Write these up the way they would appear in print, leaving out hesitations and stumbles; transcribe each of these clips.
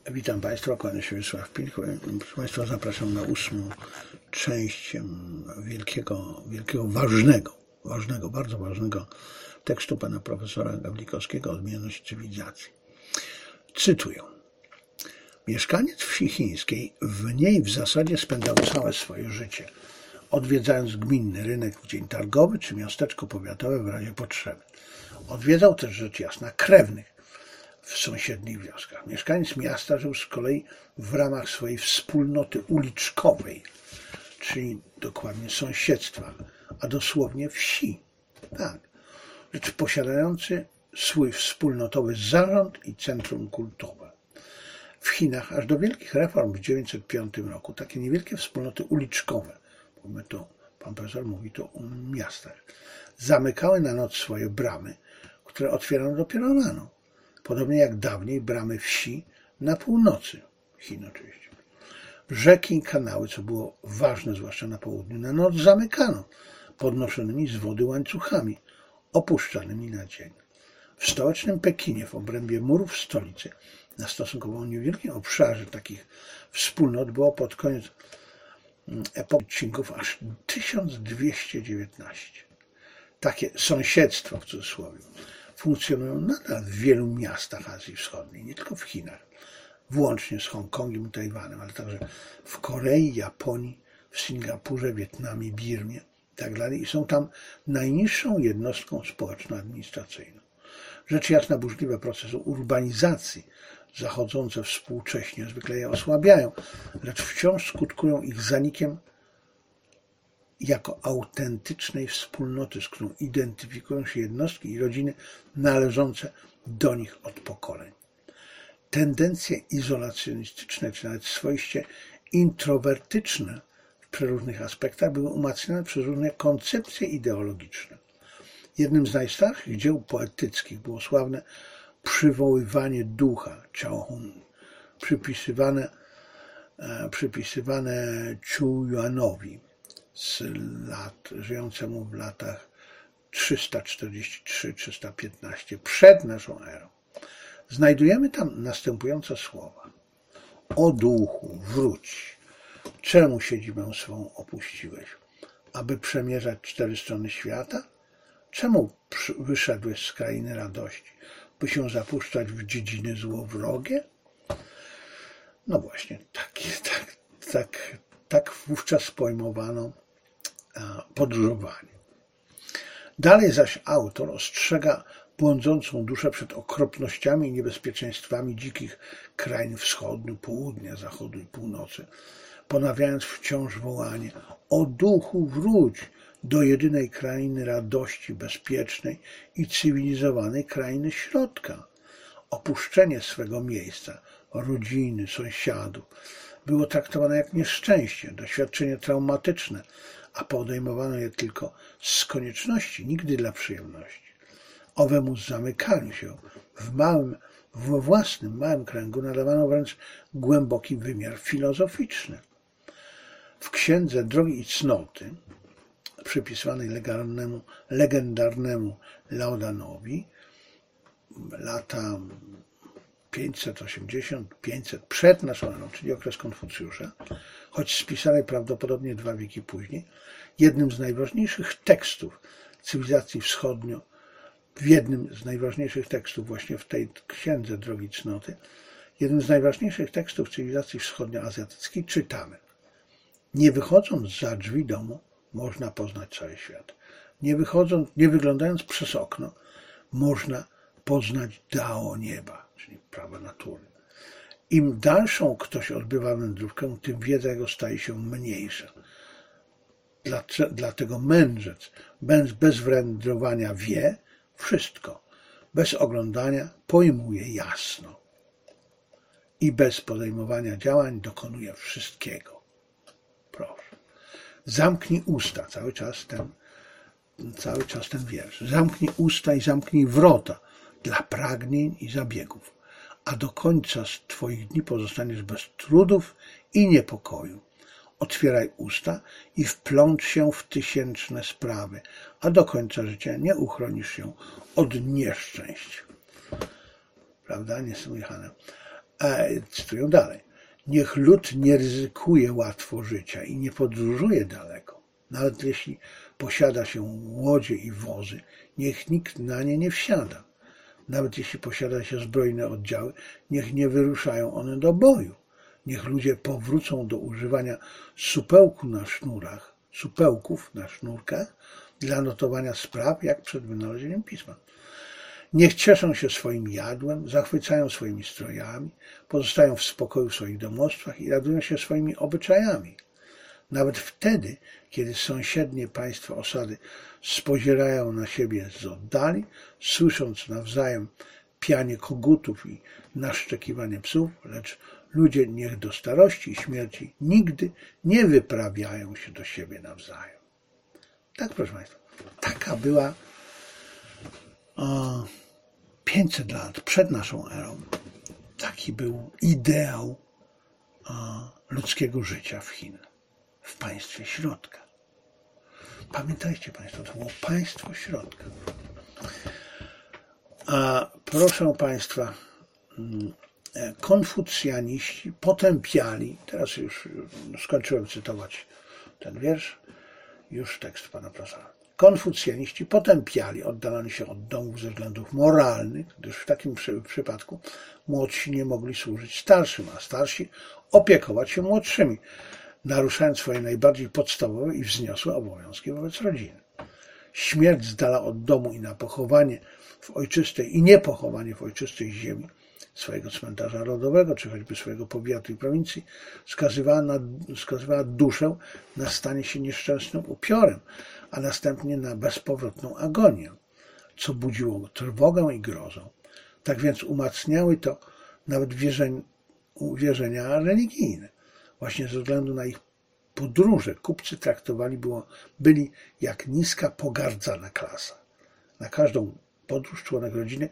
Witam Państwa, kłaniam się Wiesław Pilch. Proszę Państwa, zapraszam na 8. część wielkiego, bardzo ważnego tekstu pana profesora Gawlikowskiego Odmienność cywilizacji. Cytuję. Mieszkaniec wsi chińskiej w niej w zasadzie spędzał całe swoje życie, odwiedzając gminny rynek w dzień targowy czy miasteczko powiatowe w razie potrzeby. Odwiedzał też rzecz jasna krewnych w sąsiednich wioskach. Mieszkaniec miasta żył z kolei w ramach swojej wspólnoty uliczkowej, czyli dokładnie sąsiedztwa, a dosłownie wsi. Tak, lecz posiadający swój wspólnotowy zarząd i centrum kultowe. W Chinach aż do wielkich reform w 1905 roku takie niewielkie wspólnoty uliczkowe, pan profesor mówi to o miastach, zamykały na noc swoje bramy, które otwierano dopiero rano. Podobnie jak dawniej bramy wsi na północy Chin oczywiście. Rzeki i kanały, co było ważne zwłaszcza na południu, na noc zamykano podnoszonymi z wody łańcuchami, opuszczanymi na dzień. W stołecznym Pekinie, w obrębie murów stolicy, na stosunkowo niewielkim obszarze takich wspólnot było pod koniec epoki Qingów aż 1219. Takie sąsiedztwo w cudzysłowie funkcjonują nadal w wielu miastach Azji Wschodniej, nie tylko w Chinach, włącznie z Hongkongiem i Tajwanem, ale także w Korei, Japonii, w Singapurze, Wietnamie, Birmie itd. I są tam najniższą jednostką społeczno-administracyjną. Rzecz jasna, burzliwe procesy urbanizacji zachodzące współcześnie zwykle je osłabiają, lecz wciąż skutkują ich zanikiem jako autentycznej wspólnoty, z którą identyfikują się jednostki i rodziny należące do nich od pokoleń. Tendencje izolacjonistyczne, czy nawet swoiście introwertyczne w przeróżnych aspektach były umacniane przez różne koncepcje ideologiczne. Jednym z najstarszych dzieł poetyckich było sławne przywoływanie ducha, Chaohun, przypisywane Chu Yuanowi, żyjącemu w latach 343-315 przed naszą erą. Znajdujemy tam następujące słowa. O duchu, wróć, czemu siedzibę swą opuściłeś? Aby przemierzać 4 strony świata? Czemu wyszedłeś z krainy radości, by się zapuszczać w dziedziny złowrogie? No właśnie, tak wówczas pojmowano podróżowanie. Dalej zaś autor ostrzega błądzącą duszę przed okropnościami i niebezpieczeństwami dzikich krain wschodnich, południa, zachodu i północy, ponawiając wciąż wołanie: o duchu, wróć do jedynej krainy radości, bezpiecznej i cywilizowanej krainy środka. Opuszczenie swego miejsca, rodziny, sąsiadów było traktowane jak nieszczęście, doświadczenie traumatyczne, a podejmowano je tylko z konieczności, nigdy dla przyjemności. Owemu zamykaniu się we własnym małym kręgu nadawano wręcz głęboki wymiar filozoficzny. W księdze Drogi i Cnoty, przypisywanej legendarnemu Laodanowi, lata 580-500 przed naszą erą, czyli okres Konfucjusza, choć spisanej prawdopodobnie 2 wieki później, jednym z najważniejszych tekstów cywilizacji w jednym z najważniejszych tekstów właśnie w tej księdze Drogi Cnoty, jednym z najważniejszych tekstów cywilizacji wschodnioazjatyckiej czytamy: nie wychodząc za drzwi domu, można poznać cały świat. Nie wyglądając przez okno, można poznać Dao nieba, czyli prawa natury. Im dalszą ktoś odbywa wędrówkę, tym wiedza jego staje się mniejsza. Dlatego mędrzec bez wędrowania wie wszystko, bez oglądania pojmuje jasno i bez podejmowania działań dokonuje wszystkiego. Proszę. Zamknij usta, cały czas ten wiersz. Zamknij usta i zamknij wrota dla pragnień i zabiegów, a do końca twoich dni pozostaniesz bez trudów i niepokoju. Otwieraj usta i wplącz się w tysięczne sprawy, a do końca życia nie uchronisz się od nieszczęść. Prawda? Niesłychane. Cytują dalej. Niech lud nie ryzykuje łatwo życia i nie podróżuje daleko. Nawet jeśli posiada się łodzie i wozy, niech nikt na nie nie wsiada. Nawet jeśli posiada się zbrojne oddziały, niech nie wyruszają one do boju. Niech ludzie powrócą do używania supełków na sznurkach dla notowania spraw, jak przed wynalezieniem pisma. Niech cieszą się swoim jadłem, zachwycają swoimi strojami, pozostają w spokoju w swoich domostwach i radują się swoimi obyczajami. Nawet wtedy, kiedy sąsiednie państwa osady spozierają na siebie z oddali, słysząc nawzajem pianie kogutów i naszczekiwanie psów, lecz ludzie niech do starości i śmierci nigdy nie wyprawiają się do siebie nawzajem. Tak, proszę Państwa, taka była 500 lat przed naszą erą. Taki był ideał ludzkiego życia w Chinach, w państwie środka. Pamiętajcie Państwo, to było państwo środka. Proszę Państwa, konfucjaniści potępiali, teraz już skończyłem cytować ten wiersz, już tekst pana profesora. Konfucjaniści potępiali oddalanie się od domów ze względów moralnych, gdyż w takim przypadku młodsi nie mogli służyć starszym, a starsi opiekować się młodszymi, naruszając swoje najbardziej podstawowe i wzniosłe obowiązki wobec rodziny. Śmierć z dala od domu i niepochowanie w ojczystej ziemi, swojego cmentarza rodowego, czy choćby swojego powiatu i prowincji, skazywała duszę na stanie się nieszczęsnym upiorem, a następnie na bezpowrotną agonię, co budziło trwogę i grozę. Tak więc umacniały to nawet wierzenia religijne. Właśnie ze względu na ich podróże kupcy traktowani byli jak niska, pogardzana klasa. Na każdą podróż członek rodziny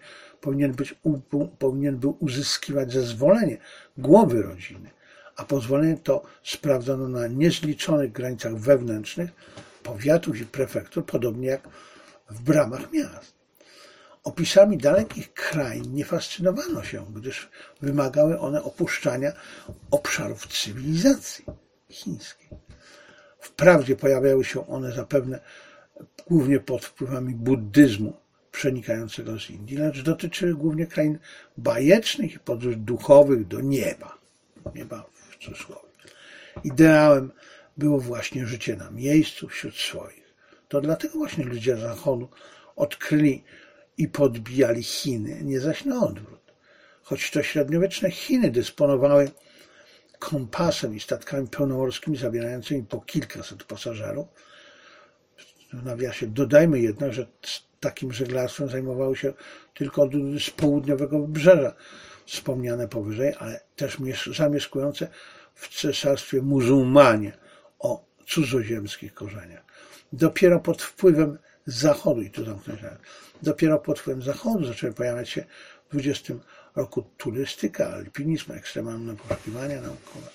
powinien był uzyskiwać zezwolenie głowy rodziny, a pozwolenie to sprawdzano na niezliczonych granicach wewnętrznych powiatów i prefektur, podobnie jak w bramach miast. Opisami dalekich krain nie fascynowano się, gdyż wymagały one opuszczania obszarów cywilizacji chińskiej. Wprawdzie pojawiały się one zapewne głównie pod wpływami buddyzmu przenikającego z Indii, lecz dotyczyły głównie krain bajecznych i podróż duchowych do nieba. Nieba w cudzysłowie. Ideałem było właśnie życie na miejscu wśród swoich. To dlatego właśnie ludzie Zachodu odkryli i podbijali Chiny, nie zaś na odwrót. Choć to średniowieczne Chiny dysponowały kompasem i statkami pełnomorskimi zabierającymi po kilkaset pasażerów. W nawiasie dodajmy jednak, że takim żeglarstwem zajmowały się tylko odludy z południowego wybrzeża, wspomniane powyżej, ale też zamieszkujące w cesarstwie muzułmanie o cudzoziemskich korzeniach. Dopiero pod wpływem Zachodu, i tu zamknąć, dopiero pod wpływem Zachodu zaczęły pojawiać się w XX roku turystyka, alpinizm, ekstremalne poszukiwania naukowe.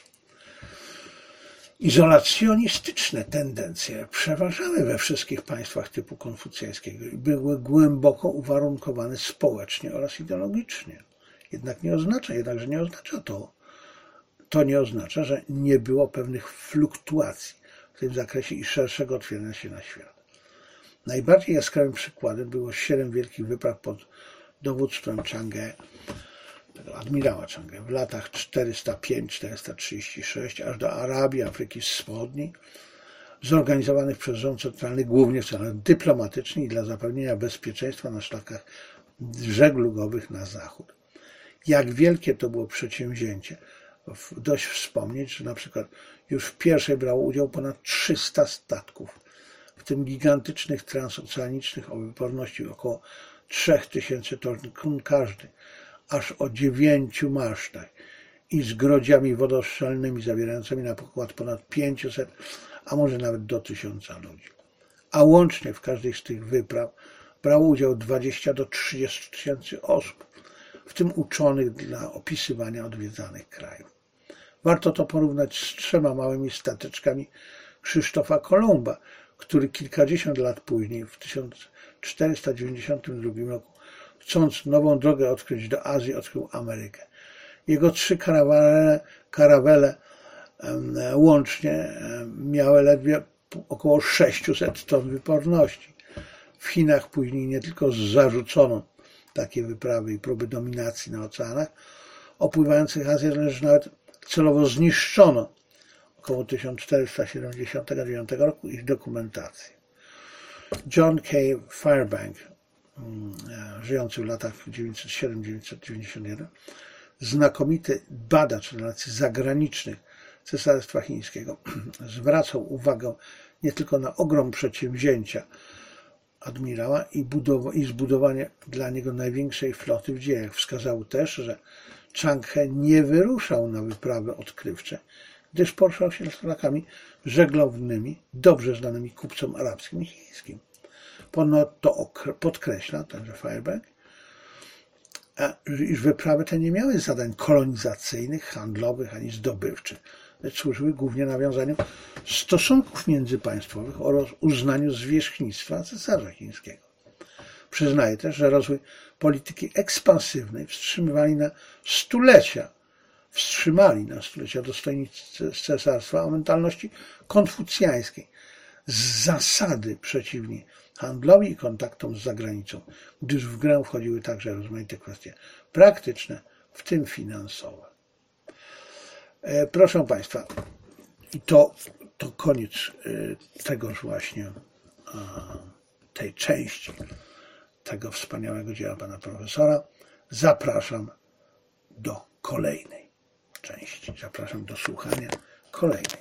Izolacjonistyczne tendencje przeważały we wszystkich państwach typu konfucjańskiego i były głęboko uwarunkowane społecznie oraz ideologicznie. Jednakże nie oznacza to nie oznacza, że nie było pewnych fluktuacji w tym zakresie i szerszego otwierania się na świat. Najbardziej jaskrawym przykładem było 7 wielkich wypraw pod dowództwem Chang'e, admirała Chang'e, w latach 405-436 aż do Arabii, Afryki Wschodniej, zorganizowanych przez rząd centralny głównie w celach dyplomatycznych i dla zapewnienia bezpieczeństwa na szlakach żeglugowych na zachód. Jak wielkie to było przedsięwzięcie, dość wspomnieć, że na przykład już w pierwszej brało udział ponad 300 statków, w tym gigantycznych transoceanicznych o wyporności około 3000 ton każdy, aż o 9 masztach i z grodziami wodostrzelnymi zawierającymi na pokład ponad 500, a może nawet do 1000 ludzi. A łącznie w każdej z tych wypraw brało udział 20 do 30 tysięcy osób, w tym uczonych dla opisywania odwiedzanych krajów. Warto to porównać z 3 małymi stateczkami Krzysztofa Kolumba, który kilkadziesiąt lat później, w 1492 roku, chcąc nową drogę odkryć do Azji, odkrył Amerykę. Jego 3 karawele łącznie miały ledwie około 600 ton wyporności. W Chinach później nie tylko zarzucono takie wyprawy i próby dominacji na oceanach opływających Azję, lecz nawet celowo zniszczono około 1479 roku ich dokumentację. John K. Fairbank, żyjący w latach 907-991, znakomity badacz relacji zagranicznych Cesarstwa Chińskiego, zwracał uwagę nie tylko na ogrom przedsięwzięcia admirała i zbudowanie dla niego największej floty w dziejach. Wskazał też, że Chang He nie wyruszał na wyprawy odkrywcze, gdyż poruszał się szlakami żeglownymi, dobrze znanymi kupcom arabskim i chińskim. Ponadto podkreśla także Fairbank, iż wyprawy te nie miały zadań kolonizacyjnych, handlowych ani zdobywczych, lecz służyły głównie nawiązaniu stosunków międzypaństwowych oraz uznaniu zwierzchnictwa cesarza chińskiego. Przyznaje też, że rozwój polityki ekspansywnej wstrzymali na stulecia dostojnicy cesarstwa o mentalności konfucjańskiej, z zasady przeciwni handlowi i kontaktom z zagranicą, gdyż w grę wchodziły także rozmaite kwestie praktyczne, w tym finansowe. Proszę Państwa, i to koniec tegoż właśnie, tej części tego wspaniałego dzieła pana profesora. Zapraszam do kolejnej części. Zapraszam do słuchania kolejnej.